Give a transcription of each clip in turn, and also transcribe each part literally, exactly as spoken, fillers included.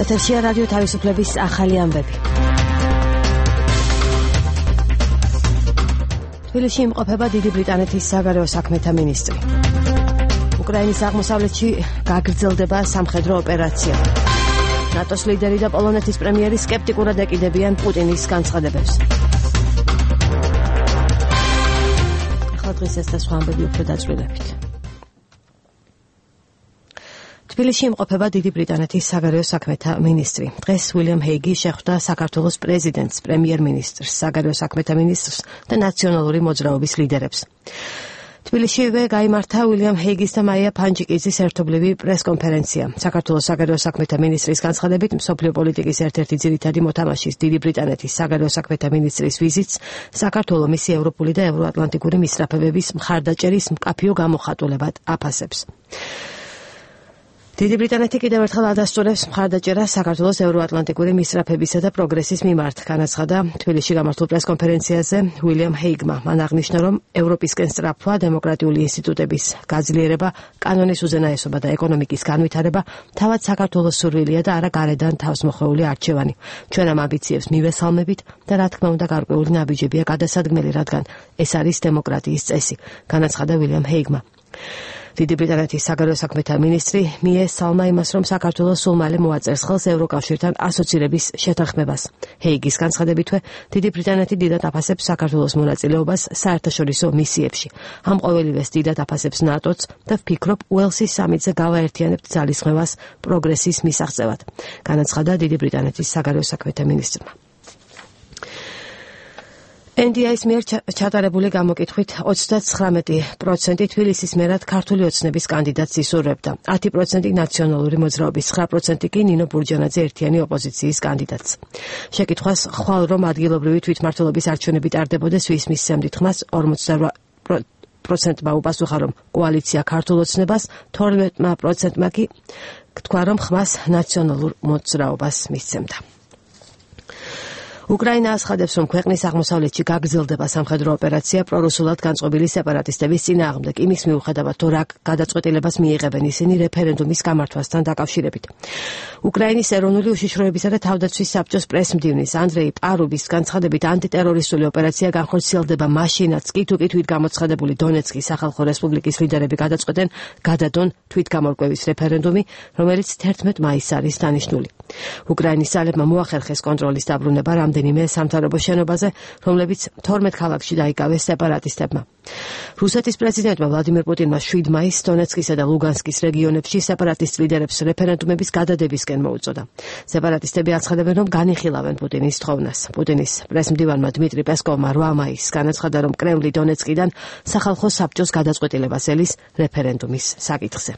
ეთერშია რადიო თავისუფლების ახალი ამბები. თბილისში იმყოფება დიდი ბრიტანეთის საგარეო საქმეთა მინისტრი. უკრაინის აღმოსავლეთში გაგრძელდება სამხედრო ოპერაცია. ნატოს ლიდერი და პოლონეთის პრემიერი სკეპტიკურად ეკიდებიან პუტინის განცხადებებს. ახლა დღეს ეს და სხვა ამბები უფრო დაწვრილებით. თბილისში იმყოფება დიდი ბრიტანეთის საგარეო საქმეთა მინისტრი. დღეს უილიამ ჰეიგი შეხვდა საქართველოს პრეზიდენტს, პრემიერ-მინისტრს, საგარეო საქმეთა მინისტრს და ნაციონალური მოძრაობის ლიდერებს. თბილისშივე გაიმართა უილიამ ჰეიგის და მაია ფანჯიკიძის ერთობლივი პრესკონფერენცია. საქართველოს საგარეო საქმეთა მინისტრის განცხადებით, მსოფლიო პოლიტიკის ერთ-ერთი ძირითადი მოთამაშის დიდი ბრიტანეთის საგარეო საქმეთა მინისტრის ვიზიტს საქართველოს მისი ევროპული და ევროატლანტიკური მისწრაფებების მხარდაჭერის მკაფიო გამოხატულებად აფასებს. დიდი ბრიტანეთი კიდევ ერთხელ ადასტურებს მხარდაჭერას საქართველოს ევროატლანტიკური მისწრაფებისა და პროგრესის მიმართ. განაცხადა თბილისში გამართულ პრესკონფერენციაზე უილიამ ჰეიგმა. მან აღნიშნა, რომ ევროპისკენ სწრაფვა, დემოკრატიული ინსტიტუტების გაძლიერება, კანონის უზენაესობა და ეკონომიკის განვითარება თავად საქართველოს სურვილია და არა გარედან თავსმოხვეული არჩევანი. ჩვენ ამ ამბიციებს მივესალმებით და რა თქმა უნდა გარკვეული ნაბიჯებია გადასადგმელი, რადგან ეს არის დემოკრატიის წესი. განაცხადა უილიამ ჰეიგმა. დიდი ბრიტანეთის საგარეო საქმეთა მინისტრი მიესალმა იმას, რომ საქართველოს სულ მალე მოაწერს ხელს ევროკავშირთან ასოცირების შეთანხმებას. ჰეიგის განცხადებითვე, დიდი ბრიტანეთი დიდად აფასებს საქართველოს მონაწილეობას საერთაშორისო მისიებში. ამ ყოველივეს დიდად აფასებს ნატოც და ვფიქრობ, უელსის სამიტზე გავაერთიანებთ ძალისხმევას პროგრესის მისაღწევად. განაცხადა დიდი ბრიტანეთის საგარეო საქმეთა მინისტრმა. ენ დი აის მიერ ჩატარებული გამოკითხვით ოცდათხრამეტი პროცენტი თბილისის მერად ქართული ოცნების კანდიდატს ისურვებდა. ათი პროცენტი ნაციონალური მოძრაობის, ცხრა პროცენტი კი ნინო ბურჯანაძე ერთიანი ოპოზიციის კანდიდატს. შეკითხვას ხვალ რომ ადგილობრივი თვითმმართველობის არჩევნები ტარდებოდეს ვის მისცემდით ხმას, ორმოცდარვა პროცენტმა უპასუხა, რომ კოალიცია ქართულ ოცნებას, თორმეტ პროცენტმა კი თქვა, რომ ხმას ნაციონალურ მოძრაობას მისცემდა. უკრაინა აცხადებს, რომ ქვეყნის აღმოსავლეთში გაგრძელდება სამხედრო ოპერაცია პრორუსულად განწყობილი სეპარატისტების წინააღმდეგ. იმის მიუხედავად, თუ რა გადაწყვეტილებას მიიღებენ ისინი რეფერენდუმის გამართვასთან დაკავშირებით. უკრაინის ეროვნული უშიშროებისა და თავდაცვის საბჭოს პრესმდივნის ანდრეი პარუბის განცხადებით, ანტიტერორისტული ოპერაცია განხორციელდება მაშინაც კი, თუ კი თვით გამოცხადებული დონეცკის სახალხო რესპუბლიკის ლიდერები გადაწყვეტენ გადადონ თვითგამორკვევის რეფერენდუმი, რომელიც თერთმეტ მაისს არის დანიშნული. უკრაინის ძალებმა მოახერხეს კონტროლის დაბრუნება რამდენიმე სამთავრობო შენობაზე, რომლებიც თორმეტ ქალაქში დაიკავეს სეპარატისტებმა. რუსეთის პრეზიდენტმა ვლადიმერ პუტინმა შვიდ მაისს დონეცკისა და ლუგანსკის რეგიონებში სეპარატისტ ლიდერებს რეფერენდუმების გადადებისკენ მოუწოდა. სეპარატისტები აცხადებენ, რომ განიხილავენ პუტინის თხოვნას. პუტინის პრესმდივანმა დმიტრი პესკოვმა რვა მაისს განაცხადა, რომ კრემლი დონეცკიდან სახალხო საბჭოს გადაწყვეტილებას ელის რეფერენდუმის საკითხზე.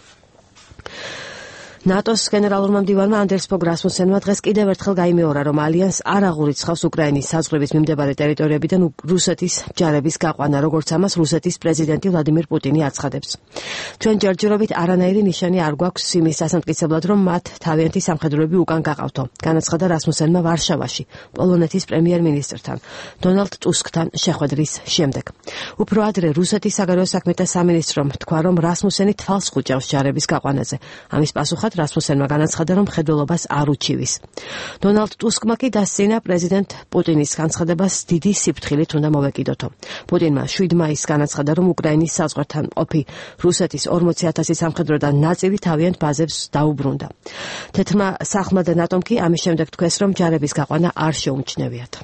ნატოს გენერალურმა მდივანმა ანდერს ფოგ რასმუსენმა დღეს კიდევ ერთხელ გაიმეორა, რომ ალიანს არ აღურიცხავს უკრაინის საზღვრების მიმდებარე ტერიტორიებიდან რუსეთის ჯარების გაყვანა, როგორც ამას რუსეთის პრეზიდენტი ვლადიმირ პუტინი აცხადებს. ჩვენ ჯერჯერობით არანაირი ნიშანი არ გვაქვს იმის დასამტკიცებლად, რომ მათ თავიანთი სამხედროები უკან გაყავთო. განაცხადა რასმუსენმა ვარშავაში, პოლონეთის პრემიერ-მინისტრთან, დონალდ ტუსკთან შეხვედრის შემდეგ. უფრო ადრე რუსეთის საგარეო საქმეთა სამინისტრომ თქვა, რომ რასმუსენი თვალს ხუჭავს ჯარების გაყვანაზე. ამის პასუხად რასმუსენმა განაცხადა, რომ მხედველობას არ უჩივის. დონალდ ტუსკმა კი დასცინა პრეზიდენტ პუტინის განცხადებას დიდი სიფრთხილით უნდა მოვეკიდოთო. პუტინმა შვიდ მაისს განაცხადა, რომ უკრაინის საზღვართან ყოფი რუსეთის ორმოცი ათასი სამხედროდან ნაწილი თავიანთ ბაზებს დაუბრუნდა. თეთრმა სახლმა და ნატომ კი ამის შემდეგ თქვეს, რომ ჯარების გაყვანა არ შეუმჩნევიათ.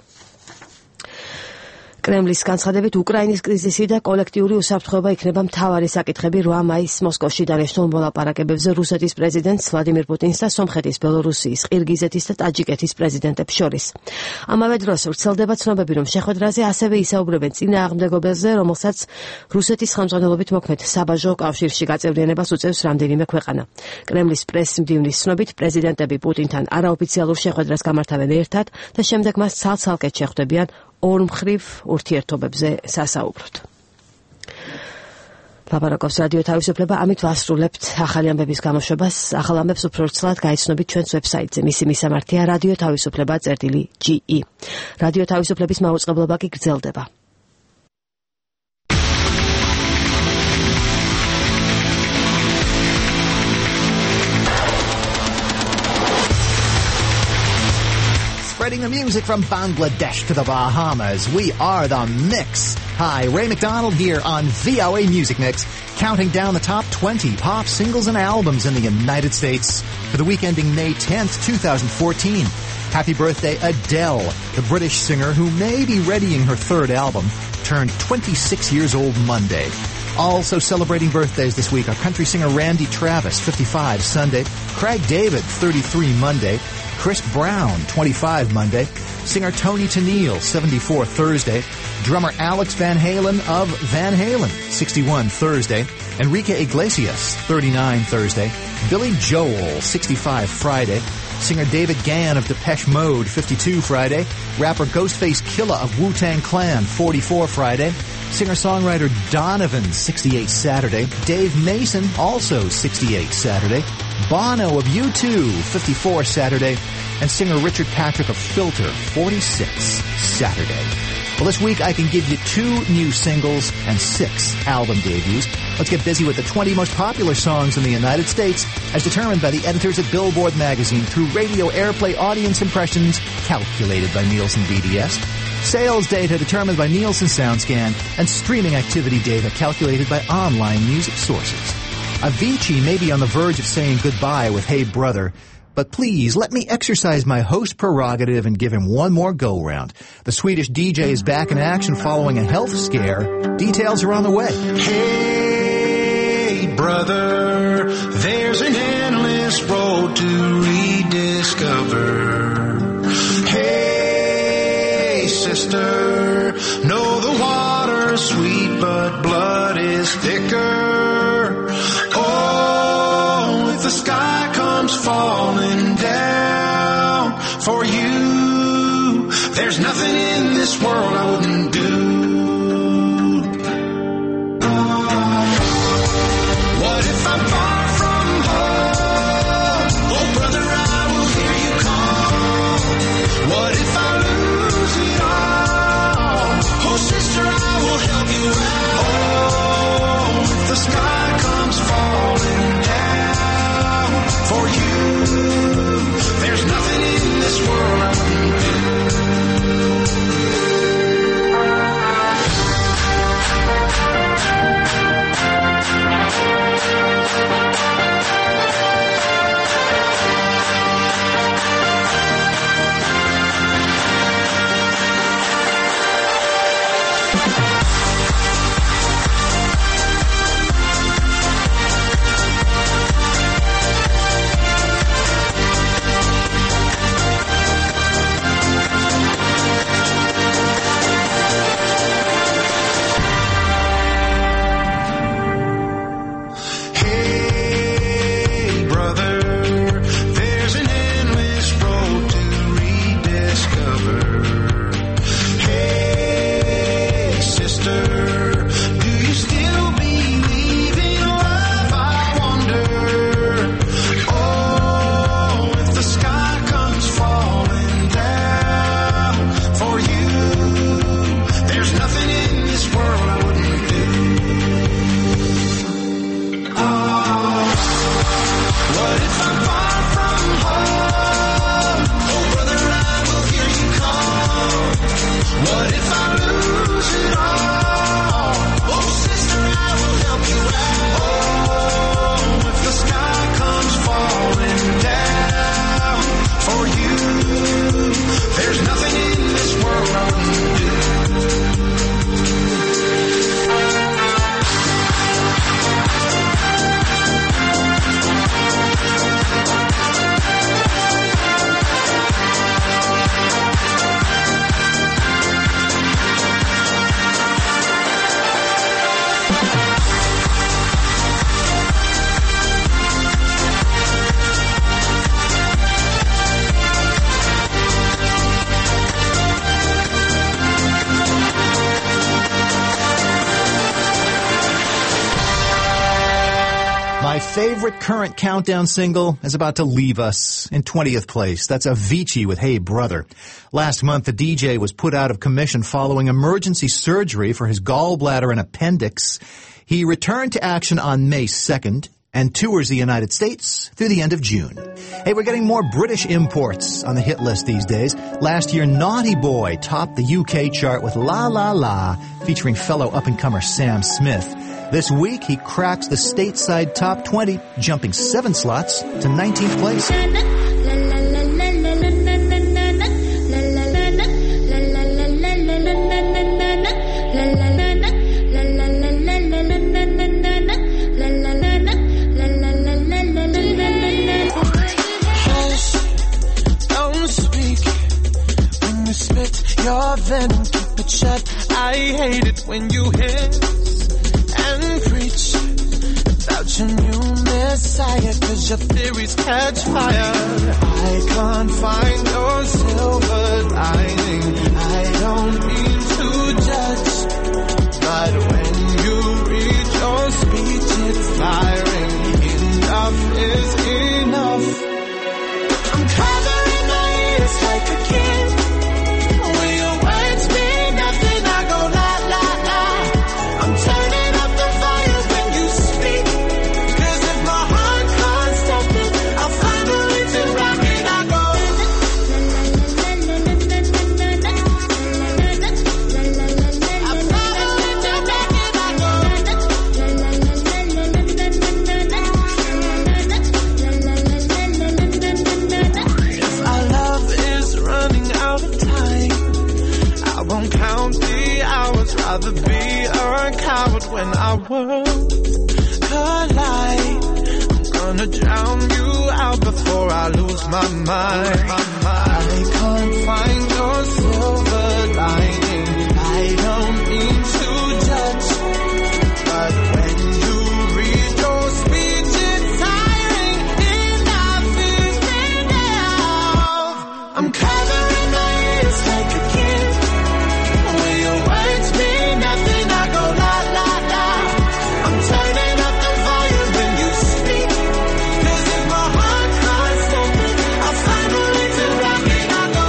კრემლის განცხადებით, უკრაინის კრიზისი და კოლექტიური უსაფრთხოება იქნება მთავარი საკითხები რვა მაისს მოსკოვში დანიშნულ მოლაპარაკებებზე რუსეთის პრეზიდენტს ვლადიმირ პუტინს და სომხეთის, ბელორუსიის, ყირგიზეთის და ტაჯიკეთის პრეზიდენტებს შორის. ამავე დროს ვრცელდება ცნობები, რომ შეხვედრაზე ასევე ისაუბრებენ წინააღმდეგობებზე, რომელსაც რუსეთის ხელმძღვანელობით მოქმედ საბაჟო კავშირში გაწევრიანებას უწევს რამდენიმე ქვეყანა. კრემლის პრესმდივნის ცნობით, პრეზიდენტები პუტინთან არაოფიციალურ შეხვედრას გამართავენ ერთად და შემდეგ მას ცალ-ცალკე შეხვდებიან ორმხრივ ურთიერთობებზე სასაუბროდ. ლაპარაკობს რადიო თავისუფლება, ამით ვასრულებთ ახალი ამბების გამოშვებას. ახალ ამბებს უფრო ვრცლად გაიცნობით ჩვენს ვებსაიტზე. მისი მისამართია რადიო თავისუფლება წერტილი ჯი ი. რადიო თავისუფლების მაუწყებლობა კი გრძელდება. spreading the music from Bangladesh to the Bahamas. We are The Mix. Hi, Ray McDonald here on V O A Music Mix, counting down the top twenty pop singles and albums in the United States for the week ending May tenth, twenty fourteen. Happy birthday, Adele, the British singer who may be readying her third album, turned twenty-six years old Monday. Also celebrating birthdays this week are country singer Randy Travis, fifty-five, Sunday, Craig David, thirty-three, Monday, Chris Brown, twenty-five, Monday, singer Tony Tennille, seventy-four, Thursday, drummer Alex Van Halen of Van Halen, sixty-one, Thursday, Enrique Iglesias, thirty-nine, Thursday, Billy Joel, sixty-five, Friday, singer David Gann of Depeche Mode, fifty-two, Friday, rapper Ghostface Killah of Wu-Tang Clan, forty-four, Friday, singer-songwriter Donovan, sixty-eight, Saturday, Dave Mason, also sixty-eight, Saturday, Bono of U two, fifty-four, Saturday, and singer Richard Patrick of Filter, forty-six, Saturday. Well, this week I can give you two new singles and six album debuts. Let's get busy with the twenty most popular songs in the United States as determined by the editors at Billboard magazine through radio airplay audience impressions calculated by Nielsen B D S, sales data determined by Nielsen SoundScan, and streaming activity data calculated by online music sources. Avicii may be on the verge of saying goodbye with Hey Brother, but please let me exercise my host prerogative and give him one more go-round. The Swedish D J is back in action following a health scare. Details are on the way. Hey, brother, there's an endless road to rediscover. Hey, sister, know the water's sweet, but blood is thicker. Oh, if the sky comes falling down for you, there's nothing in this world I wouldn't do. What if I'm far from home? Oh, brother, I will hear you call. What if I lose it all? Oh, sister, I will help you out. Oh, if the sky comes falling down for you, there's nothing in this world I wouldn't do. My favorite current countdown single is about to leave us in twentieth place. That's Avicii with Hey Brother. Last month, the D J was put out of commission following emergency surgery for his gallbladder and appendix. He returned to action on May second, and tours the United States through the end of June. Hey, we're getting more British imports on the hit list these days. Last year, Naughty Boy topped the U K chart with La La La, featuring fellow up-and-comer Sam Smith. This week, he cracks the stateside top twenty, jumping seven slots to nineteenth place. Your venom, keep it shut. I hate it when you hiss and preach about your new messiah, cause your theories catch fire. I can't find your silver lining. I don't mean to judge, but when you read your speech, it's firing. Enough is enough. I'm covering my ears like a kid. Rather be a coward when our worlds collide. I'm gonna drown you out before I lose my mind. I can't find your silver lining. I don't mean to judge, but when you read your speech, it's tiring. Enough is enough. I'm covering my ears like a kid. Will your words mean nothing? I go la la la. I'm turning up the volume when you speak. Cause if my heart can't stop it, I'll find a way to rock it. I go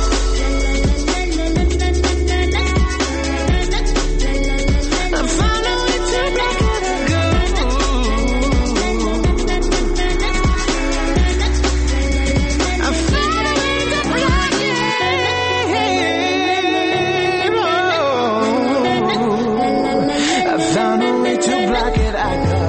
I'll find a way to rock it. I go I'll find a way to rock it. I found a way to block it, I go.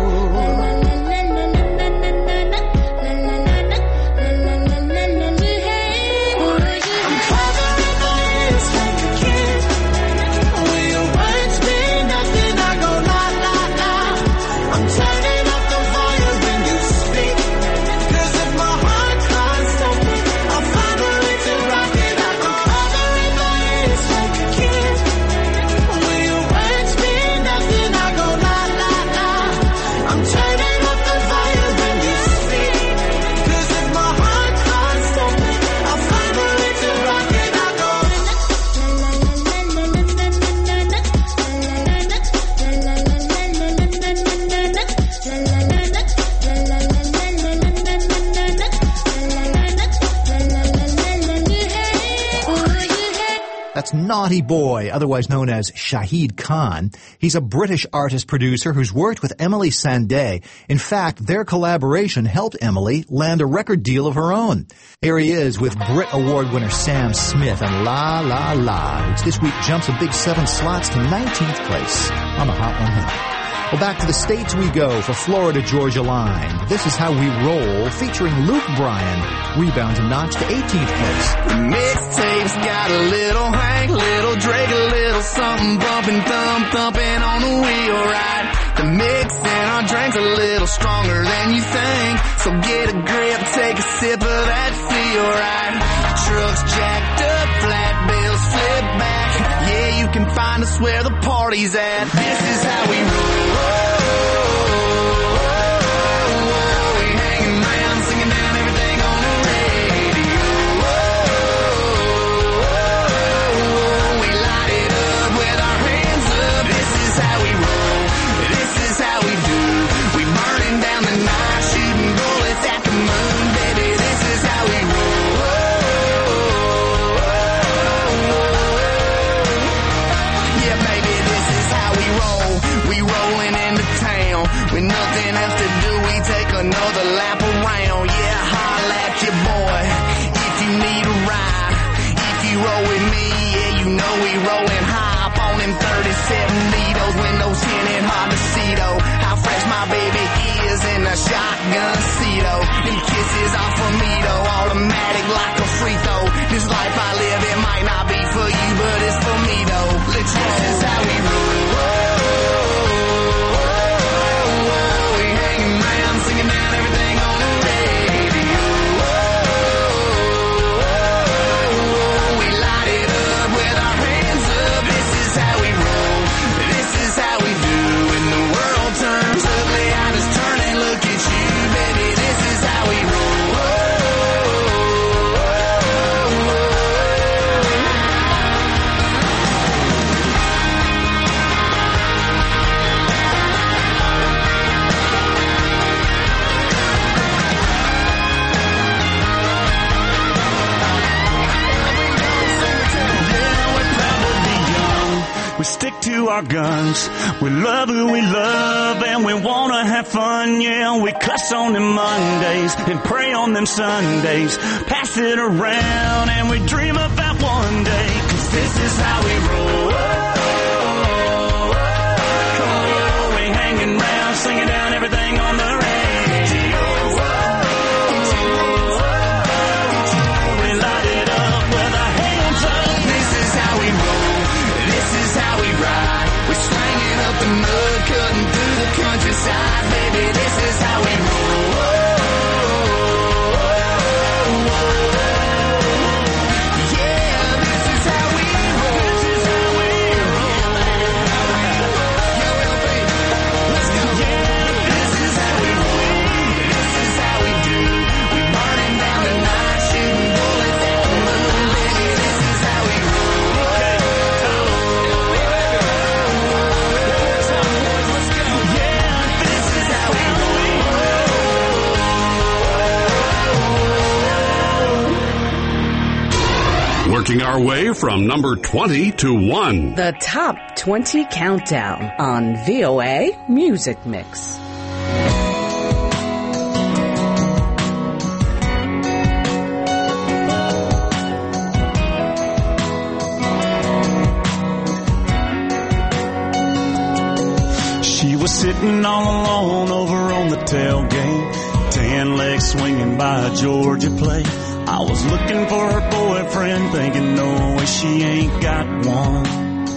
I'm covering my ears like a kid. Will your words mean nothing? I go la la la. I'm turning up the volume when you speak. Cause if my heart can't stop it, I'll find a way to rock it. I go covering my ears like a kid. Will your words mean nothing? I go la la la. I'm turning up the volume when you speak. Cause if my heart can't stop it, I'll find a way to rock it. I go That's Naughty Boy, otherwise known as Shahid Khan. He's a British artist-producer who's worked with Emily Sandé. In fact, their collaboration helped Emily land a record deal of her own. Here he is with Brit Award winner Sam Smith and La La La, which this week jumps a big seven slots to nineteenth place on the Hot one hundred. Well, back to the States we go for Florida Georgia Line. This is How We Roll, featuring Luke Bryan, rebounds a notch to eighteenth place. The mixtape's got a little Hank, little Drake, a little something bumping, thumb thumping on the wheel, right? The mix in our drinks a little stronger than you think, so get a grip, take a sip of that feel, right? Trucks jacked up, flat bills flip back. Yeah, you can find us where the party's at. This is how we roll. We hanging around, singing down everything on the radio. We light it up with our hands up. This is how we roll. This is how we do. We burning down the night, shooting bullets at the moon, baby. This is how we roll. Yeah, baby, this is how we roll. We rolling into town, With nothing else to do, we take another lap around. Yeah, holla at your boy if you need a ride. If you roll with me, yeah, you know we rollin' high. Up on them thirty-seven needles, windows tinted, hard to see though. How fresh my baby is in a shotgun seat, oh. Them kisses are for me though, automatic like a free throw. This life I live, it might not be for you, but it's for me though. Let's roll. This is how we roll. We hanging around, singing down everything on the radio. We light it up with our hands up. This is how we roll. This is how we do. When the world turns ugly, I just turn and look at you, baby. This is how we roll. We stick to our guns. We love who we love and we wanna have fun. Yeah, we cuss on them Mondays and pray on them Sundays. Pass it around and we dream about one day. 'Cause this is how we roll. Oh, we hanging around, singing down everything on the radio. We light it up with our hands up. This is how we roll. This is how we ride. We're slanging up the mud, cutting through the countryside. Baby, this is how we roll. Yeah, this is how we roll. This is how we roll. Yo, L P, let's go. Yeah, this is how we roll. This is how we do. We burning down the night, shooting bullets at the moon. Baby, this is how we roll. Working our way from number twenty to one. The Top twenty Countdown on V O A Music Mix. She was sitting all alone over on the tailgate, tan legs swinging by a Georgia plate. I was looking for her boyfriend, thinking no way she ain't got one.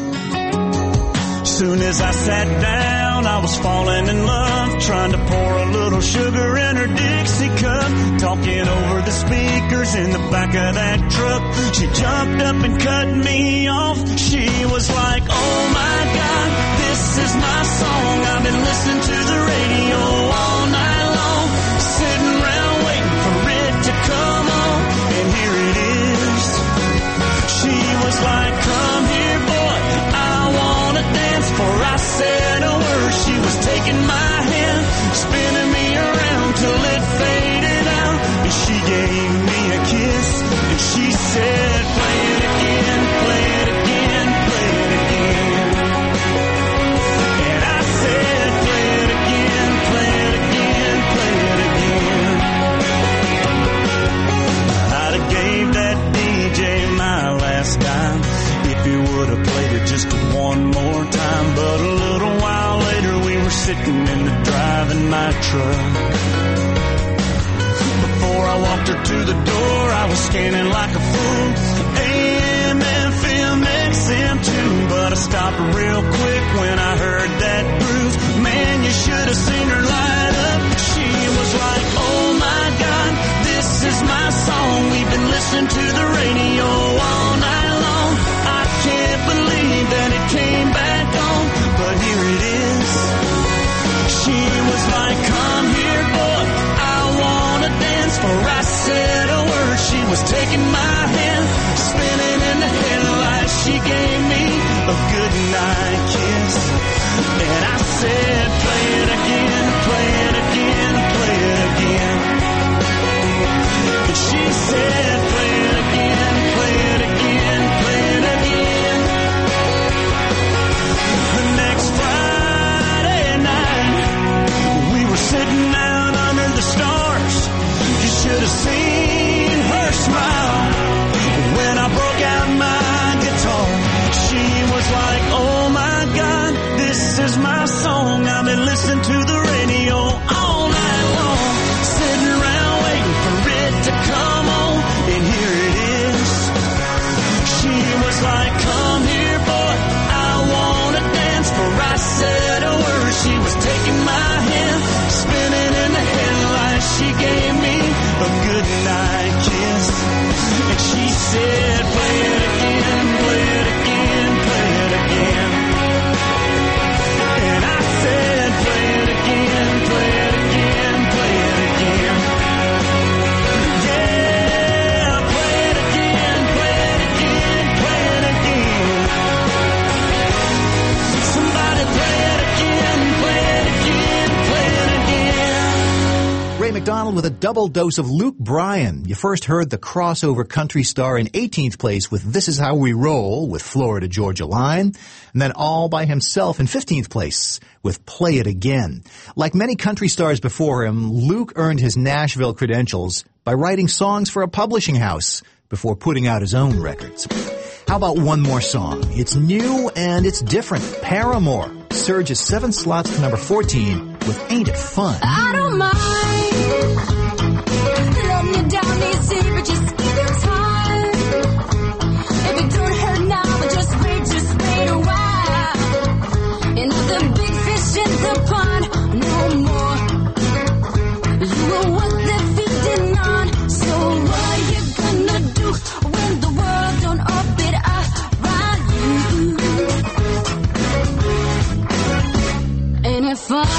Soon as I sat down, I was falling in love, trying to pour a little sugar in her Dixie cup, talking over the speakers in the back of that truck. She jumped up and cut me off. She was like, oh my God, this is my song. I've been listening to the radio all night long, sitting around waiting for it to come on, and here it is. She was like, come here boy, I wanna dance. Before I said a word, she was taking my hand, spinning me around till it faded out. And she gave me a kiss, and she said, play it again, play it again, play it again. And I said, play it again, play it again, play it again. I'd have gave that D J my last dime if he would have played it just one more time. But a little while later we were sitting in the driving my truck. Before I walked her to the door, I was scanning like a fool, A M, F M, X M too. But I stopped real quick when I heard that groove. Man, you should have seen her light up. She was like, oh my God, this is my song. We've been listening to the radio all night long. I can't believe that it came back on, but here it is. She was like, come here boy, I wanna dance. For I said a word, she was taking my hand, spinning in the headlights. She gave me a good night kiss, and I said, play it again, play it again, play it again. And she said, play it again, play it again, play it again. The next Friday night, She was taking my hand, spinning in the headlights. She gave me a goodnight kiss, and she said, play it again, play it again, play it again. And I said, play it again, play it again, play it again. Yeah, play it again, play it again, play it again. Somebody play it again, play it again, play it again. Ray McDonald with a double dose of Luke Bryan. You first heard the crossover country star in eighteenth place with This Is How We Roll with Florida Georgia Line, and then all by himself in fifteenth place with Play It Again. Like many country stars before him, Luke earned his Nashville credentials by writing songs for a publishing house before putting out his own records. How about one more song? It's new and it's different. Paramore surges seven slots to number fourteen with Ain't It Fun? I don't mind letting you down easy, but just give it time. If it don't hurt now, but just wait, just wait a while. And the big fish in the pond, no more. You are what they're feeding on. So what are you gonna do when the world don't orbit around you? Ain't it fun?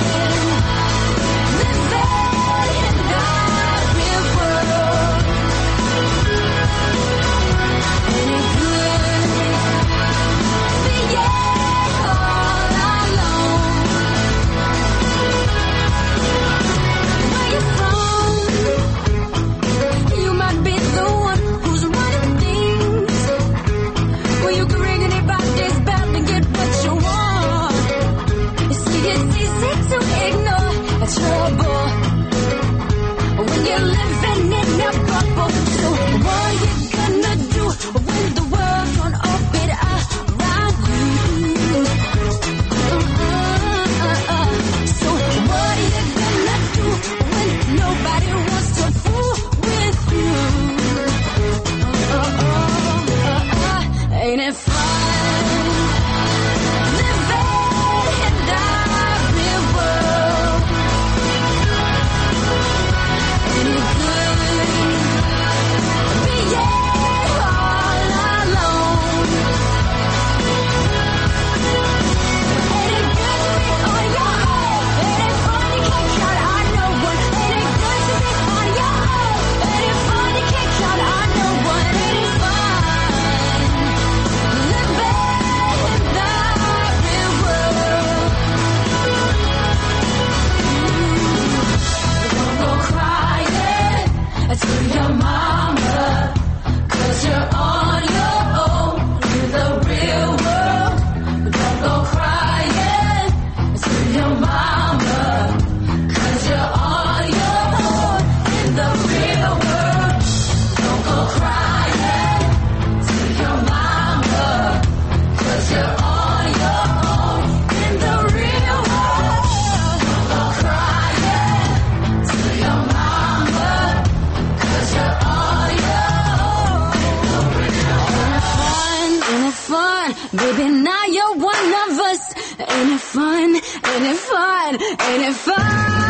Baby, now you're one of us. Ain't it fun? Ain't it fun? Ain't it fun?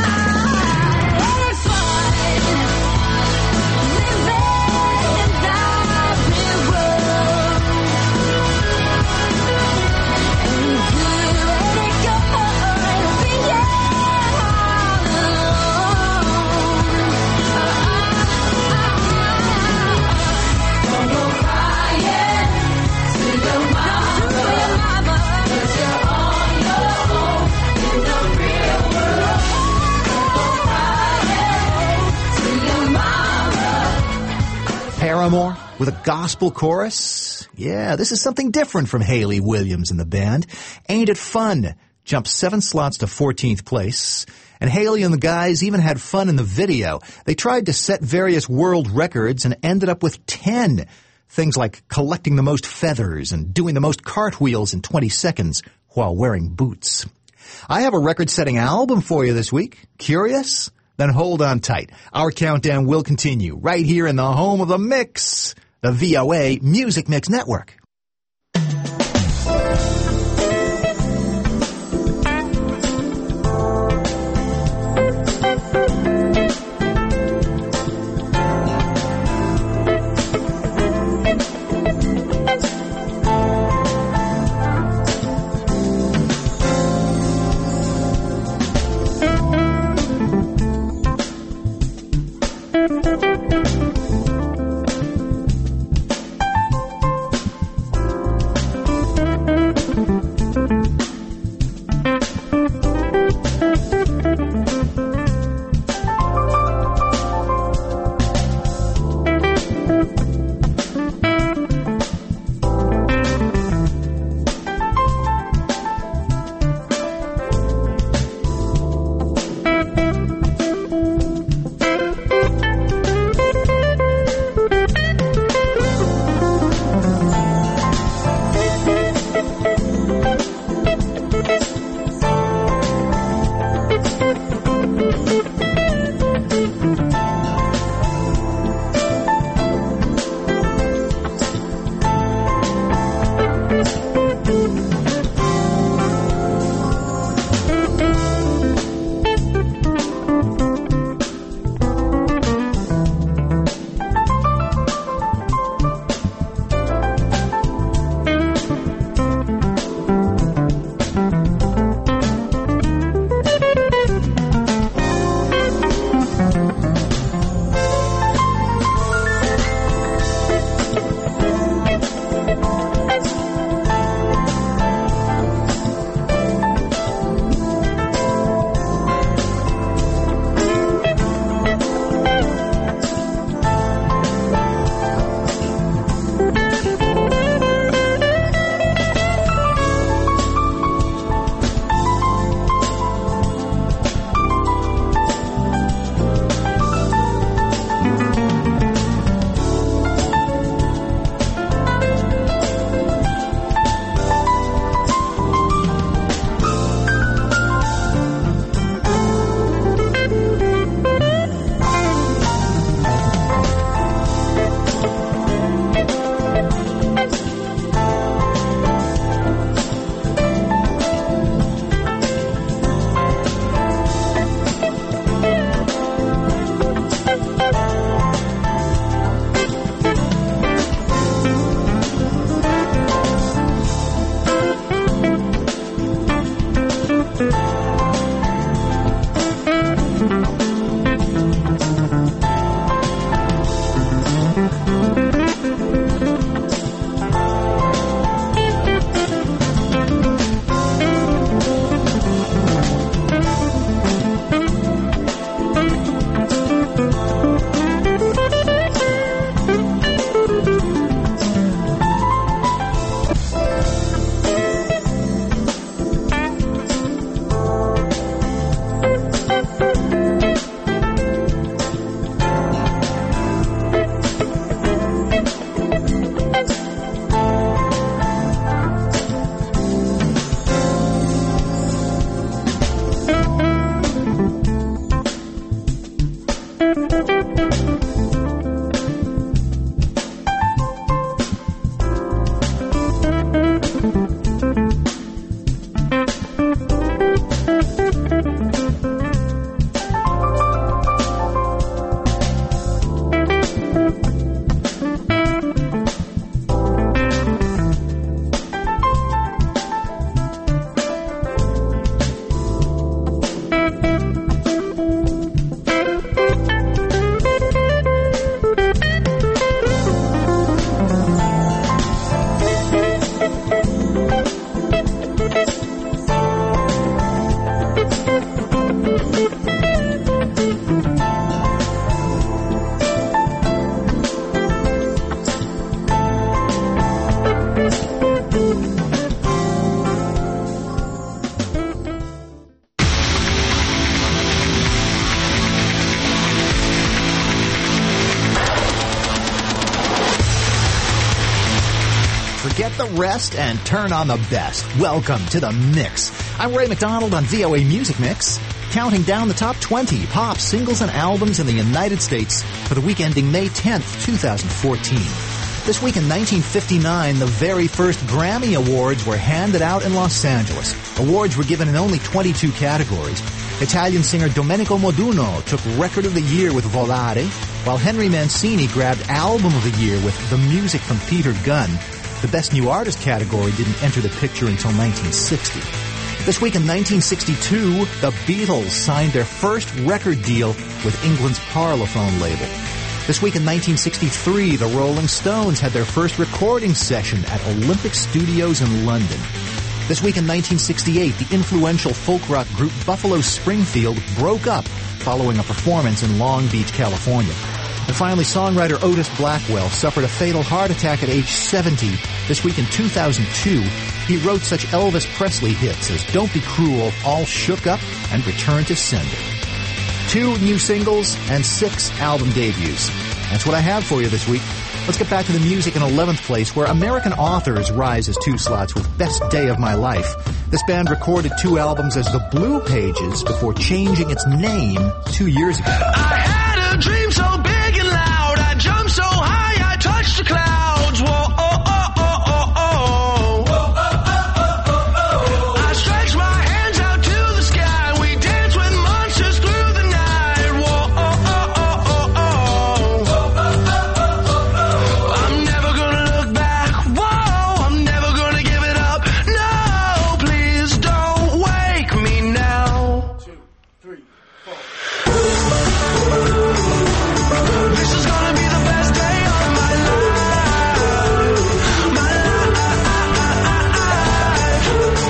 Ain't it fun? Living in that real world. Ain't it good? Ain't it good? Being all alone. Don't go crying to your mama. Paramore with a gospel chorus? Yeah, this is something different from Hayley Williams and the band. Ain't It Fun? Jumped seven slots to fourteenth place. And Hayley and the guys even had fun in the video. They tried to set various world records and ended up with ten. Things like collecting the most feathers and doing the most cartwheels in twenty seconds while wearing boots. I have a record-setting album for you this week. Curious? Then hold on tight. Our countdown will continue right here in the home of the mix, the V O A Music Mix Network. rest and turn on the best. Welcome to The Mix. I'm Ray McDonald on V O A Music Mix, counting down the top twenty pop singles and albums in the United States for the week ending May tenth, twenty fourteen. This week in nineteen fifty-nine, the very first Grammy Awards were handed out in Los Angeles. Awards were given in only twenty-two categories. Italian singer Domenico Modugno took Record of the Year with Volare, while Henry Mancini grabbed Album of the Year with The Music from Peter Gunn. The Best New Artist category didn't enter the picture until nineteen sixty. This week in nineteen sixty-two, the Beatles signed their first record deal with England's Parlophone label. This week in nineteen sixty-three, the Rolling Stones had their first recording session at Olympic Studios in London. This week in nineteen sixty-eight, the influential folk rock group Buffalo Springfield broke up following a performance in Long Beach, California. And finally, songwriter Otis Blackwell suffered a fatal heart attack at age seventy. This week in two thousand two, he wrote such Elvis Presley hits as Don't Be Cruel, All Shook Up, and Return to Sender. Two new singles and six album debuts. That's what I have for you this week. Let's get back to the music in eleventh place, where American Authors rises two slots with Best Day of My Life. This band recorded two albums as the Blue Pages before changing its name two years ago. I had a dream so big and loud, I jumped so high, I touched the clouds. Whoa, oh, oh, oh, oh, oh. Whoa, oh, oh, oh, oh, oh. I stretched my hands out to the sky, we danced with monsters through the night. Whoa, oh, oh, oh, oh, oh. Whoa, oh, oh, oh, oh. I'm never gonna look back, whoa, I'm never gonna give it up. No, please don't wake me now. Two, three, four. This is gonna be the best day of my life. My life.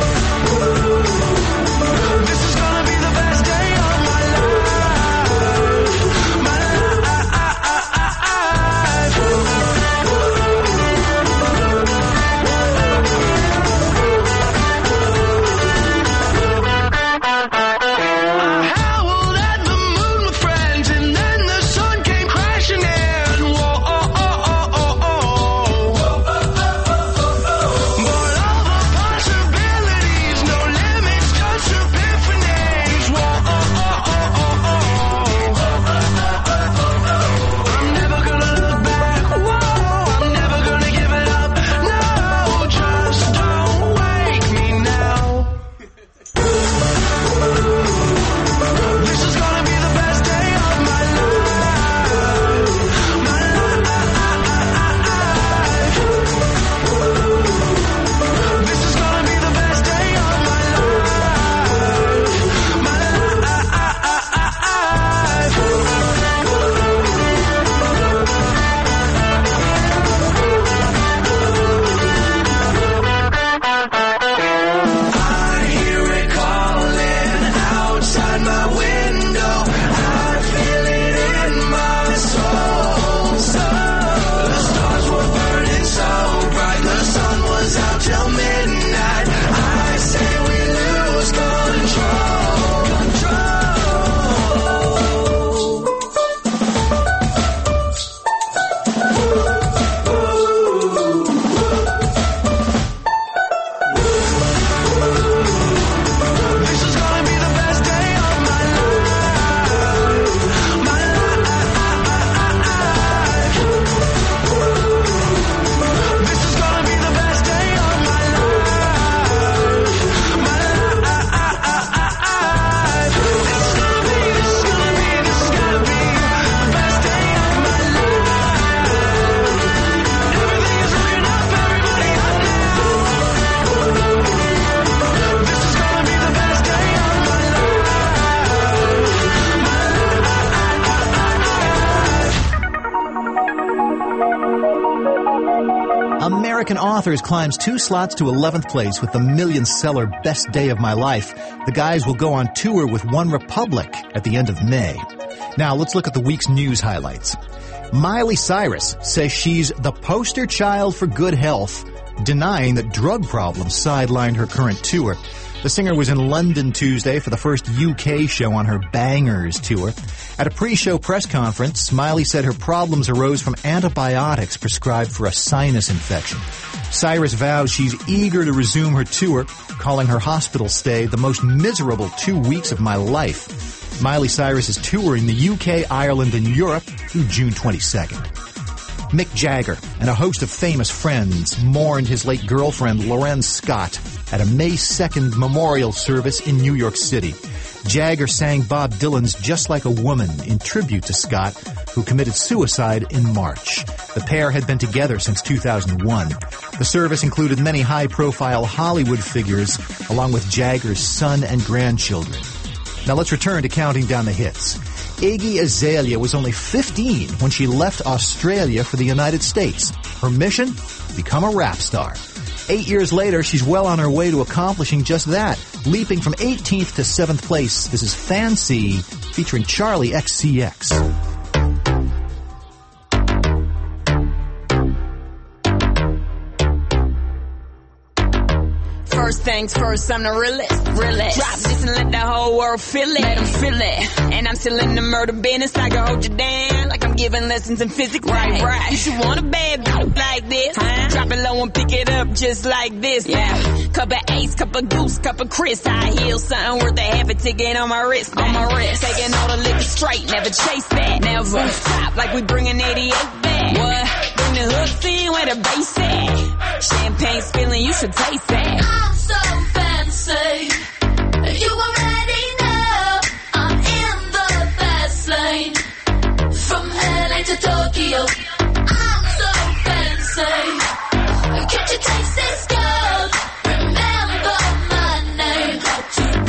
This is gonna be the best day of my life. My I howled at the moon with friends, and then the sun came crashing in. Whoa, oh, oh, oh, oh, oh. But all the possibilities, no limits, just epiphanies. Whoa, oh, oh, oh, oh, oh. I'm never gonna look back. Whoa, I'm never gonna give it up. No, just don't wake me now. This is gonna be the best day of my life. My life. This is gonna be the best day of my life. My I hear it calling outside my window. I feel it in my soul. The stars were burning so bright, the sun was out till midnight. I say we lose control. This is gonna be the best day of my life. My life. This is gonna be the best day of my life. My life. This is gonna be, this is gonna be, this is gonna be the best day of my life. Everything is looking up, everybody up now. This is gonna be the best day of my American Authors climbs two slots to eleventh place with the million-seller Best Day of My Life. The guys will go on tour with One Republic at the end of May. Now, let's look at the week's news highlights. Miley Cyrus says she's the poster child for good health, denying that drug problems sidelined her current tour. The singer was in London Tuesday for the first U K show on her Bangers tour. At a pre-show press conference, Miley said her problems arose from antibiotics prescribed for a sinus infection. Cyrus vows she's eager to resume her tour, calling her hospital stay the most miserable two weeks of my life. Miley Cyrus is touring the U K, Ireland, and Europe through June twenty-second. Mick Jagger and a host of famous friends mourned his late girlfriend, Loren Scott, at a May second memorial service in New York City. Jagger sang Bob Dylan's Just Like a Woman in tribute to Scott, who committed suicide in March. The pair had been together since two thousand one. The service included many high-profile Hollywood figures, along with Jagger's son and grandchildren. Now let's return to counting down the hits. Iggy Azalea was only fifteen when she left Australia for the United States. Her mission? Become a rap star. Eight years later, she's well on her way to accomplishing just that, leaping from eighteenth to seventh place. This is Fancy, featuring Charlie X C X. First things first, I'm the realest, realest. Drop this and let the whole world feel it, let them feel it. And I'm still in the murder business, I can hold you down like I'm giving lessons in physics. Right, right. You should want a bad bitch like this, huh? Drop it low and pick it up just like this. Yeah. Cup of Ace, cup of Goose, cup of Chris. I heal something worth a half a ticket on my wrist, on my wrist. Taking all the liquor straight, never chase that, never stop like we bringing eighty-eight back. What? Bring the hooks in where the bass at. Champagne spilling, you should taste that. I'm so fancy. You already know I'm in the fast lane. From L A to Tokyo, I'm so fancy. Can't you taste this gold? Remember my name to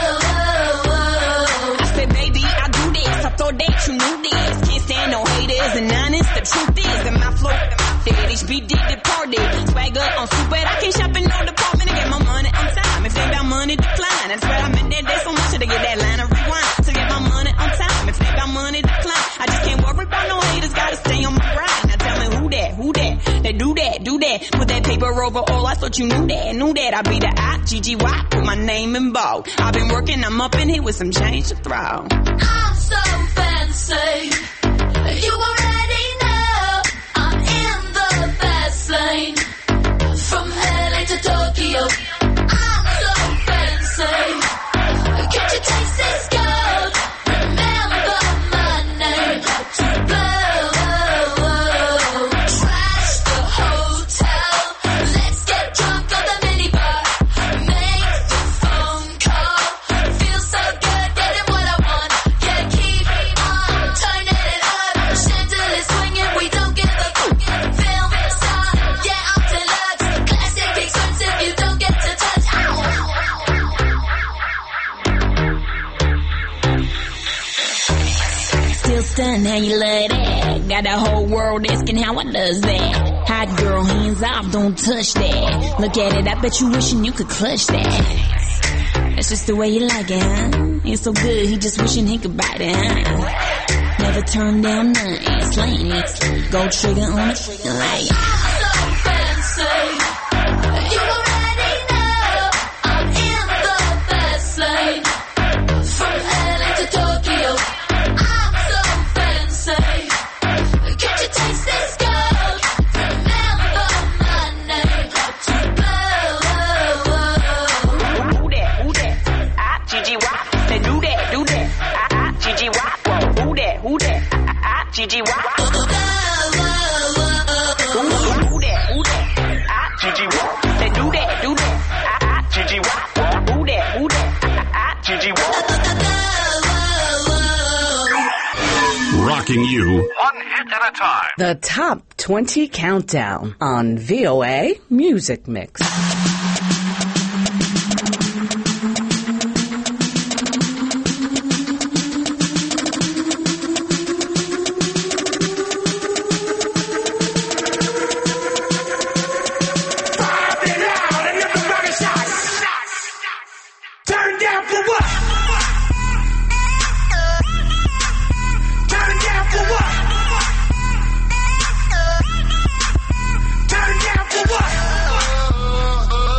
blow. I said, baby, I do this. I thought that you knew this. Can't stand no haters and honest. The truth is that my flow, that H B D departed. Swag up on super, I can't shop in no department and get my money on time. If they got money, decline. That's where I been there, there's so much to get that line of rewind. To get my money on time. If they got money, decline. I just can't worry about no haters, gotta stay on my grind. Now tell me who that, who that? They do that, do that. Put that paper over all, I thought you knew that, knew that. I be the I, G G Y, put my name in bold. I've been working, I'm up in here with some change to throw. I'm so fancy. You already know I'm in the fast lane. From L A to Tokyo, I'm so fancy. Can't you taste this gold? Remember my name to blow. Trash the hotel. Let's get drunk on the minibar. Make the phone call. Feel so good getting what I want. Yeah, keep on turning it up. Chandelier swinging, we don't give a fuck. Film star, yeah, I'm deluxe. Classic expensive, you don't get to touch. Still stunned how you love that. Got the whole world asking how I does that. Hot girl, hands off, don't touch that. Look at it, I bet you wishing you could clutch that. That's just the way you like it, huh? It's so good, he just wishing he could bite it, huh? Never turn down nothing, slaying it. Gold trigger on it, like. I'm so fancy. You already know I'm in the fast lane. From L A to Tokyo, I'm so fancy. Can't you taste this gold? Remember my name to blow. Who that, who that? I, G G Y. They do that, do that. I, I, G G Y. Who that, who that? I, I, G G Y. Who that, who that? I, G G Y. They do that, do that. I, I, G G Y. Who that, who that? I, I, G G Y. Rocking you one hit at a time. The Top twenty Countdown on V O A Music Mix. Turn down for what? Turn down for what? Turn down for what?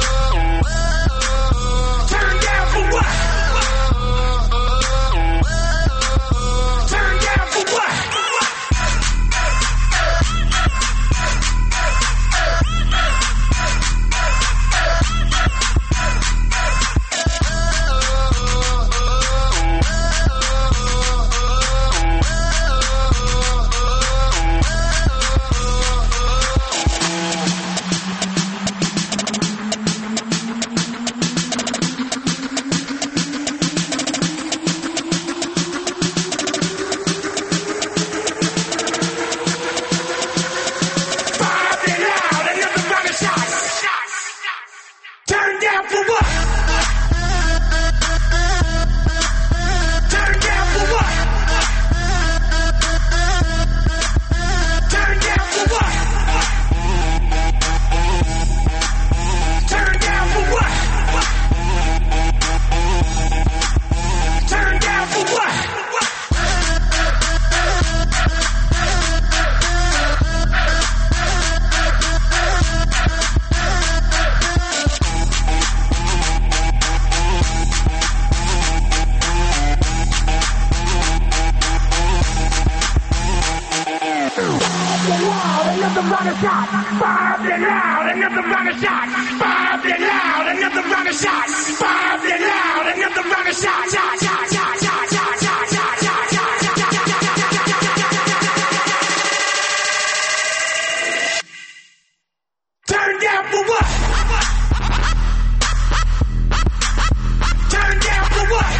it loud, another round of shots. Bob it loud, another round of shots. Bob it loud, another round of shots. Shot, shot, shot, shot, shot, shot, shot, shot, shot, shot, shot. Turn down for what? Turn down for what?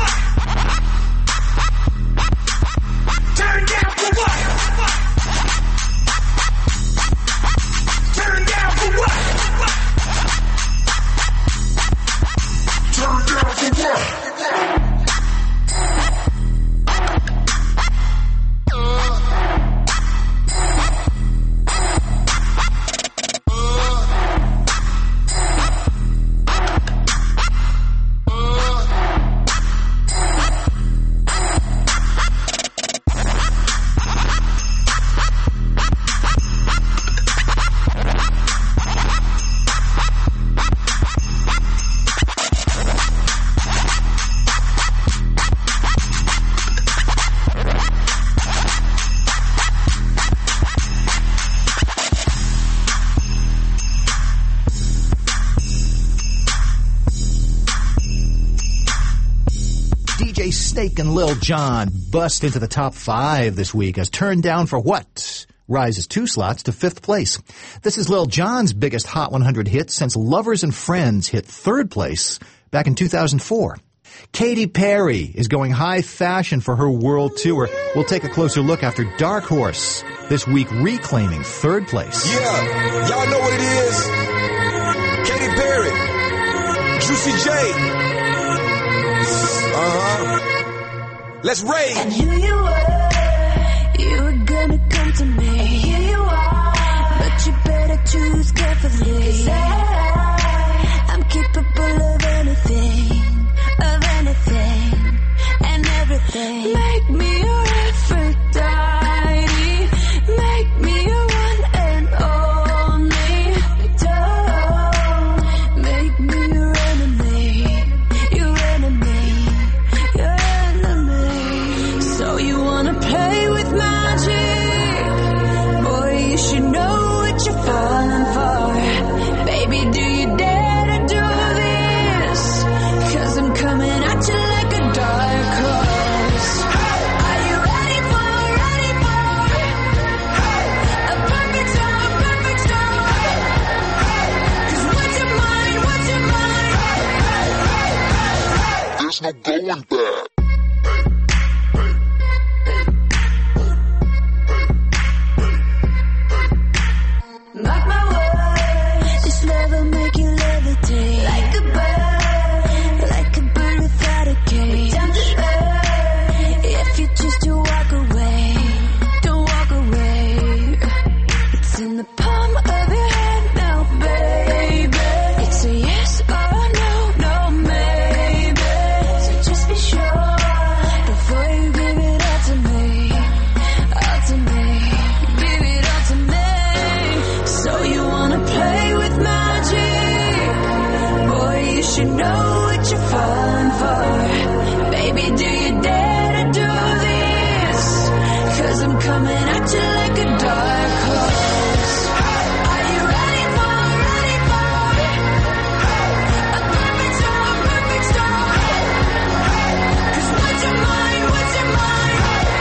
Turn down for what? Turn down for what? Turn down for what? Snake and Lil Jon bust into the top five this week as Turned Down for What rises two slots to fifth place. This is Lil Jon's biggest Hot one hundred hit since Lovers and Friends hit third place back in two thousand four. Katy Perry is going high fashion for her world tour. We'll take a closer look after Dark Horse this week reclaiming third place. Yeah, y'all know what it is. Katy Perry, Juicy J. Uh-huh. Let's rage. And here you were, you were gonna come to me. And here you are, but you better choose carefully. 'Cause I, I'm capable of anything, of anything, and everything. Make me your Aphrodite, make me your one and only. Don't make me your enemy, your enemy, your enemy. So you wanna play with magic? Boy, you should know what you're falling for. Baby, do you dare to do this? 'Cause I'm coming at you like a dark horse. Are you ready for, ready for a perfect storm, perfect storm? 'Cause what's your mind, what's your mind? There's no going back. Mark my words, this love will make you levitate like a bird, like a bird without a cage. Down to earth, if you choose to walk away, don't walk away. It's in the palm of your hand now, baby. It's a yes or no, no maybe. So just be sure before you give it all to me, all to me. Give it all to me. So you wanna play with magic? Boy, you should know what you're falling for. Baby, do you dare to do this? 'Cause I'm coming at you like a dark horse. Are you ready for, ready for a perfect storm, perfect storm? 'Cause what's your mind, what's your mind?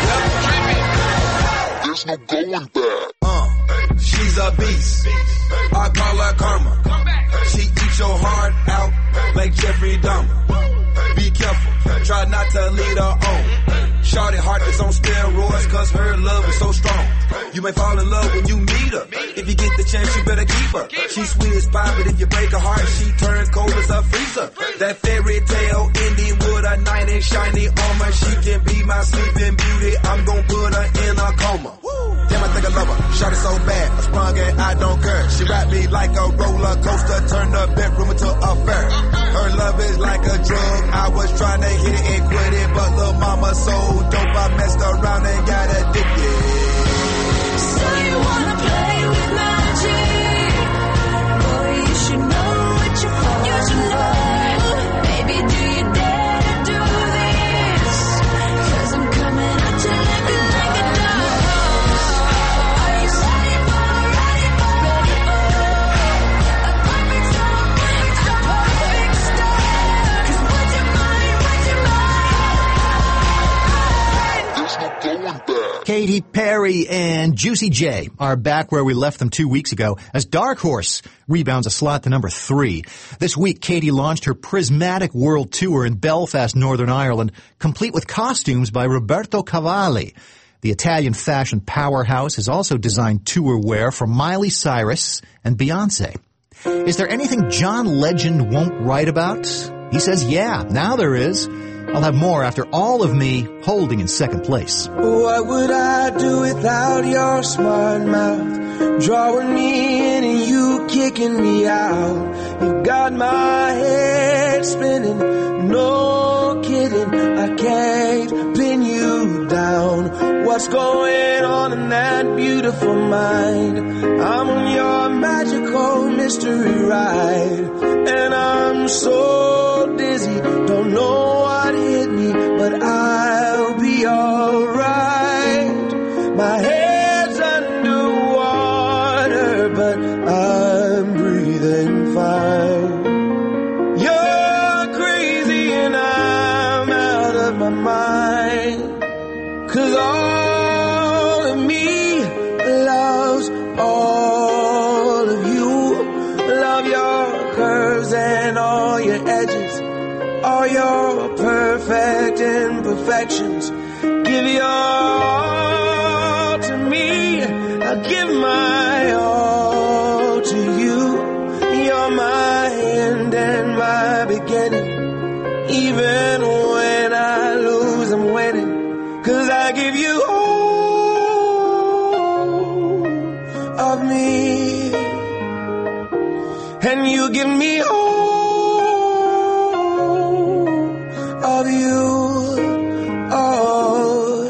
There's no going back. Uh, she's a beast. I call her karma. She eats your heart out like Jeffrey Dahmer. Be careful, try not to lead her on. Shorty heart is on steroids 'cause her love is so strong. You may fall in love when you meet her. If you get the chance, you better keep her. She's sweet as pie, but if you break her heart, she turns cold as a freezer. That fairy tale ending with a knight in shiny armor. She can be my sleeping beauty. I'm gon' put her in a coma. Damn, I think I love her. Shot it so bad, I sprung and I don't care. She wrapped me like a roller coaster, turned the bedroom into a fair. Her love is like a drug. I was trying to hit it and quit it, but little mama so dope, I messed around and got addicted. So you wanna play with magic? Boy, you should know what you're falling for. Baby, do you dare to do this? 'Cause I'm coming at you like a, like a dark horse. Are you ready for, ready for, ready for Katy Perry and Juicy J are back where we left them two weeks ago as Dark Horse rebounds a slot to number three. This week, Katy launched her Prismatic World Tour in Belfast, Northern Ireland, complete with costumes by Roberto Cavalli. The Italian fashion powerhouse has also designed tour wear for Miley Cyrus and Beyoncé. Is there anything John Legend won't write about? He says, yeah, now there is. I'll have more after All of Me holding in second place. What would I do without your smart mouth? Drawing me in and you kicking me out. You got my head spinning, no kidding. I can't pin you down. What's going on in that beautiful mind? I'm on your magical mystery ride, and I'm so dizzy, don't know what hit me, but I'll be alright. My head's underwater, but I'm breathing fine. You're crazy and I'm out of my mind, 'cause all of me loves all of you. Love your curves and all your edges, all your perfect imperfections. Give your all to me, I'll give my all to you. You're my end and my beginning. Even when I lose, I'm winning, 'cause I give you all of me, and you give me all of you. Oh,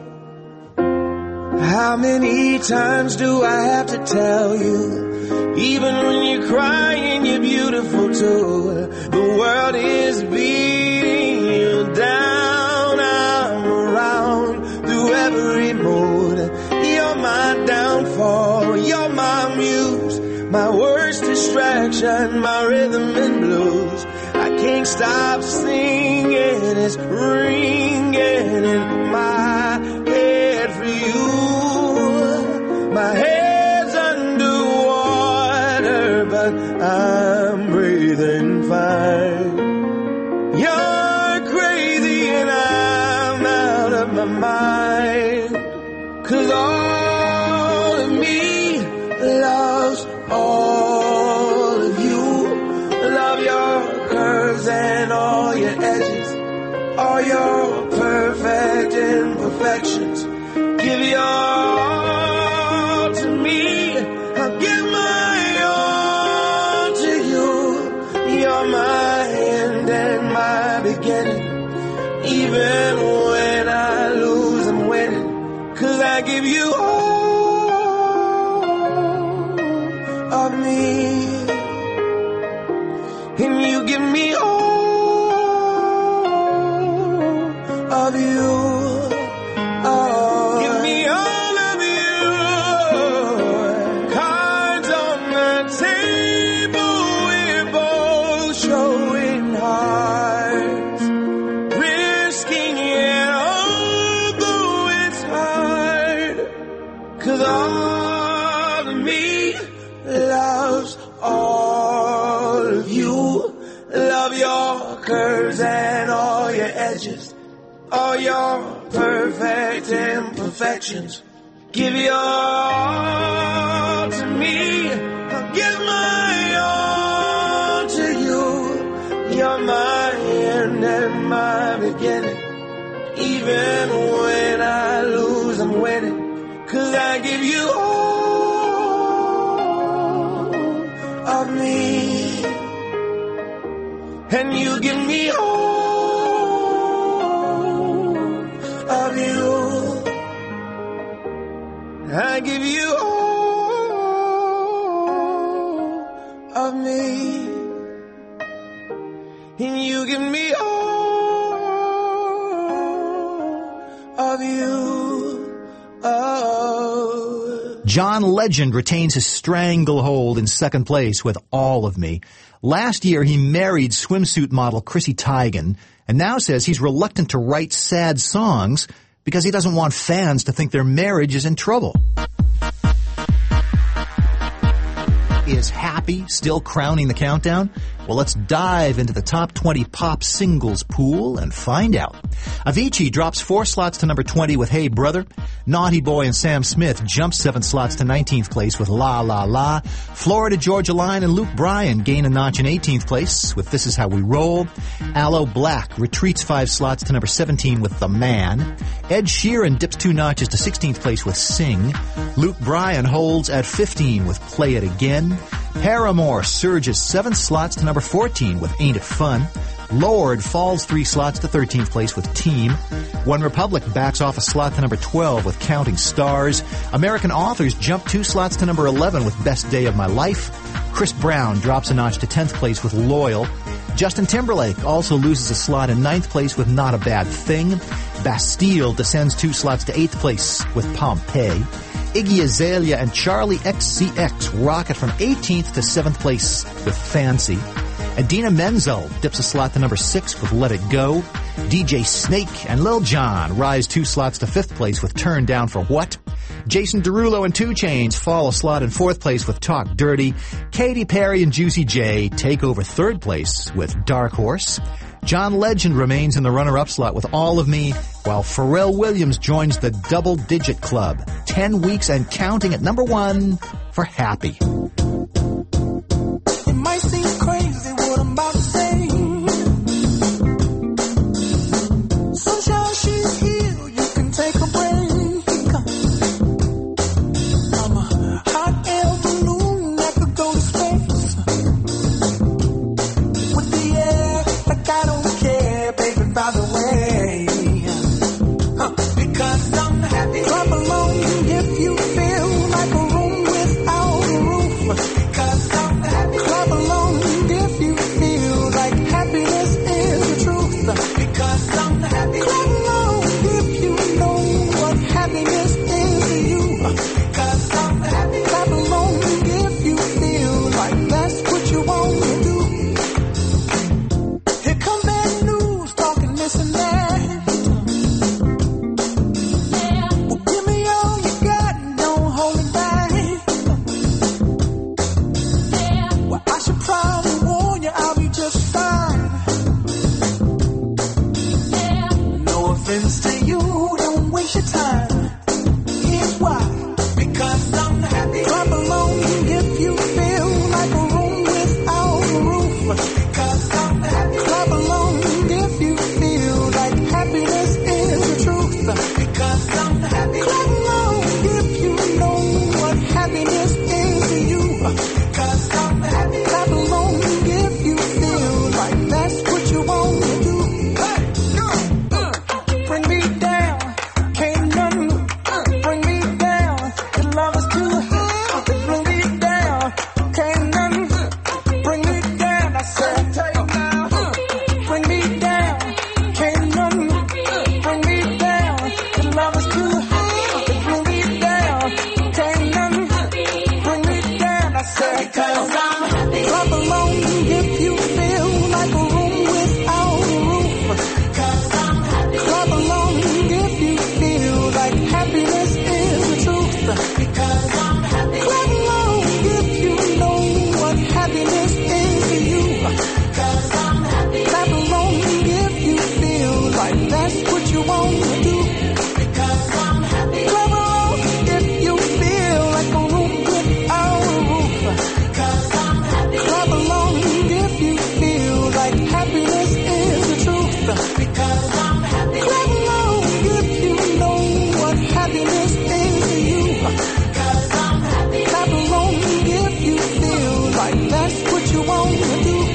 how many times do I have to tell you? Even when you're crying, you're beautiful too. The world is beating you down. I'm around through every mood. You're my downfall, you're my muse, my worst distraction, my rhythm and blues. I can't stop singing, it's ringing in my head for you. My head's underwater, but I'm breathing fine. You're crazy and I'm out of my mind, 'cause all of me loves all of you. Love your curves and all your edges, all your perfect imperfections. Give your all to me, I'll give my all to you. You're my end and my beginning. Even when I lose, I'm winning, 'cause I give you all of me, and you give me all of you. Oh, give me all of you. Cards on the table, we're both showing hearts, risking it although it's hard, 'cause all of me loves all of you. Love your curves and all your edges, all your perfect imperfections. Give your all to me, I'll give my all to you. You're my end and my beginning. Even when I lose, I'm winning, 'cause I give you all of me, and you give me all of you. I give you all of me, and you give me all of you. Oh. John Legend retains his stranglehold in second place with All of Me. Last year, he married swimsuit model Chrissy Teigen, and now says he's reluctant to write sad songs because he doesn't want fans to think their marriage is in trouble. Is Happy still crowning the countdown? Well, let's dive into the top twenty pop singles pool and find out. Avicii drops four slots to number twenty with Hey Brother. Naughty Boy and Sam Smith jump seven slots to nineteenth place with La La La. Florida Georgia Line and Luke Bryan gain a notch in eighteenth place with This Is How We Roll. Aloe Black retreats five slots to number seventeen with The Man. Ed Sheeran dips two notches to sixteenth place with Sing. Luke Bryan holds at fifteen with Play It Again. Paramore surges seven slots to number fourteen with Ain't It Fun. Lord falls three slots to thirteenth place with Team. One Republic backs off a slot to number twelve with Counting Stars. American Authors jump two slots to number eleven with Best Day of My Life. Chris Brown drops a notch to tenth place with Loyal. Justin Timberlake also loses a slot in ninth place with Not a Bad Thing. Bastille descends two slots to eighth place with Pompeii. Iggy Azalea and Charlie X C X rocket from eighteenth to seventh place with Fancy. Idina Menzel dips a slot to number six with Let It Go. D J Snake and Lil Jon rise two slots to fifth place with Turn Down for What. Jason Derulo and two Chainz fall a slot in fourth place with Talk Dirty. Katy Perry and Juicy J take over third place with Dark Horse. John Legend remains in the runner-up slot with All of Me, while Pharrell Williams joins the double-digit club, ten weeks and counting at number one for Happy. It might seem crazy what I'm about to say. Sunshine, she's here, you can take a break. I'm a hot air balloon that could go to space. With the air, like I don't care, baby, by the way. Huh, because I'm happy. Clap along if you feel like a room without a roof. Because I'm happy. Clap along if you feel like happiness is the truth. Because I'm happy. Clap along if you know what happiness is to you. Because I'm happy. Clap along if you feel like that's what you want to do. Here come bad news, talking this and that. Well, give me all you got and don't hold it back. Well, I should probably warn you, I'll be just fine. No offense to you, don't waste your time. Here's why. Because I'm happy. Clap along if you feel like a room without a roof. Because I'm happy. Clap along if you feel like happiness is the truth. Because I'm happy. Clap along if you know what happiness is to you. Because I'm happy. Clap along if you feel like that's what you want to do. Hey, bring me down, can't none bring me down. Your love is too high to bring me down. Can't none bring me down. I said, bring me down, can't none bring me down. Your love is too high to bring me down. Can't none bring me down. I said, because I'm happy. Clap along if you feel like a room without a roof. Because I'm happy. Clap along if you feel like happiness is the truth. Because I'm happy. Clap along if you know what happiness is to you. Because I'm happy. Clap along if you feel like that's what you want to do. Because I'm happy. Clap along if you feel like a room without a roof. Because I'm happy. Clap along if you feel like happiness is the truth. Because I'm happy. Clap along if you know what happiness is to you. Because I'm happy. Clap along if you feel like that's what you want to do.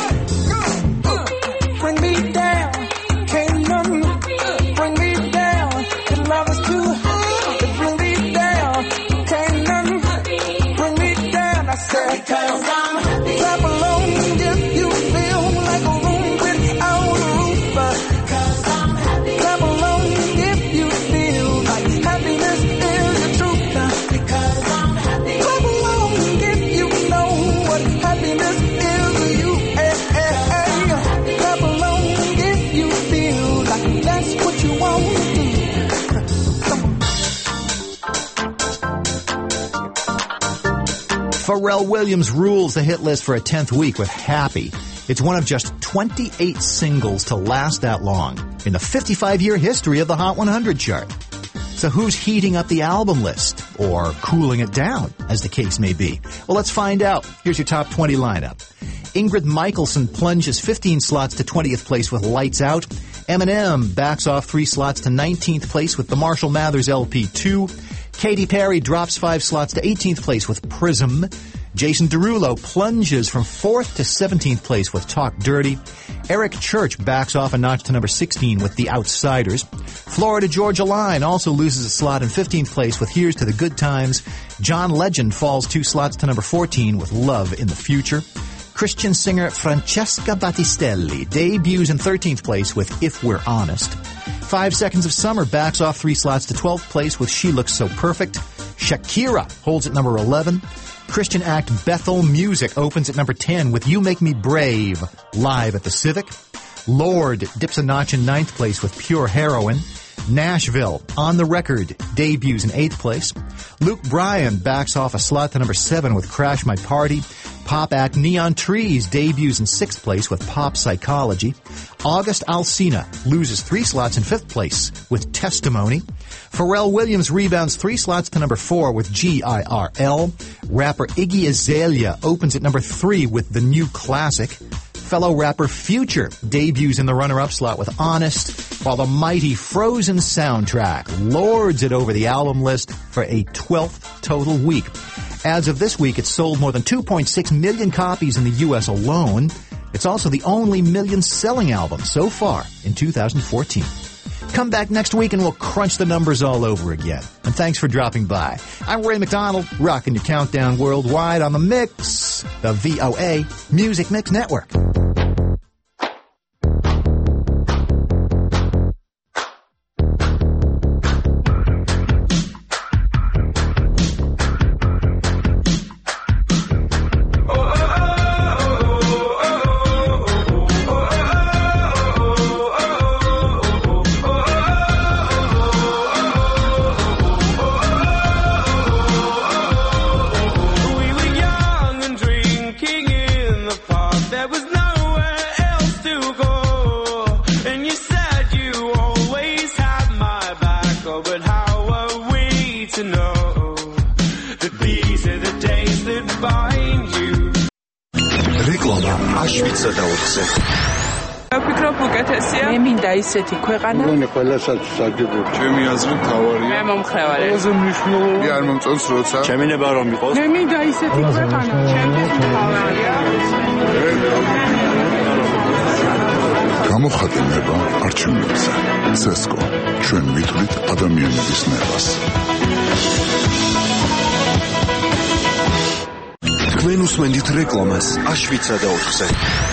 Bring me down, can't none bring me down. Your love is too high to bring me down. Can't none bring me down. I said, because I'm happy. Clap along if you feel like a room without a roof. Because I'm happy. Clap along if you feel like happiness is the truth. Because I'm happy. Clap along if you know what happiness is to you. Hey, hey, hey. Clap along if you Pharrell Williams rules the hit list for a tenth week with Happy. It's one of just twenty-eight singles to last that long in the fifty-five-year history of the Hot one hundred chart. So who's heating up the album list? Or cooling it down, as the case may be? Well, let's find out. Here's your top twenty lineup. Ingrid Michaelson plunges fifteen slots to twentieth place with Lights Out. Eminem backs off three slots to nineteenth place with the Marshall Mathers L P two. Katy Perry drops five slots to eighteenth place with Prism. Jason Derulo plunges from fourth to seventeenth place with Talk Dirty. Eric Church backs off a notch to number sixteen with The Outsiders. Florida Georgia Line also loses a slot in fifteenth place with Here's to the Good Times. John Legend falls two slots to number fourteen with Love in the Future. Christian singer Francesca Battistelli debuts in thirteenth place with If We're Honest. Five Seconds of Summer backs off three slots to twelfth place with She Looks So Perfect. Shakira holds at number eleven. Christian act Bethel Music opens at number ten with You Make Me Brave, live at the Civic. Lord dips a notch in ninth place with Pure Heroin. Nashville, On the Record, debuts in eighth place. Luke Bryan backs off a slot to number seven with Crash My Party. Pop act Neon Trees debuts in sixth place with Pop Psychology. August Alsina loses three slots in fifth place with Testimony. Pharrell Williams rebounds three slots to number four with G I R L. Rapper Iggy Azalea opens at number three with The New Classic. Fellow rapper Future debuts in the runner-up slot with Honest, while the mighty Frozen soundtrack lords it over the album list for a twelfth total week. As of this week, it's sold more than two point six million copies in the U S alone. It's also the only million-selling album so far in two thousand fourteen. Come back next week and we'll crunch the numbers all over again. And thanks for dropping by. I'm Ray McDonald, rocking your countdown worldwide on The Mix, the V O A Music Mix Network. ისეთი ქვეყანა მგონი ყველასაც საგებური ჩემი აზრით თავარია მე მომხრევარი ყველაზე მნიშვნელოვანი არ მომწონს როცა ჩემინება რომ იყოს მე მინდა ისეთი ქვეყანა ჩემთვის თავარია გამოხატება არჩევნებზე სესკო ჩვენ მითვლით ადამიანების ნებას თქვენ უსმენთ რეკლამას აშვიცა და ოთხზე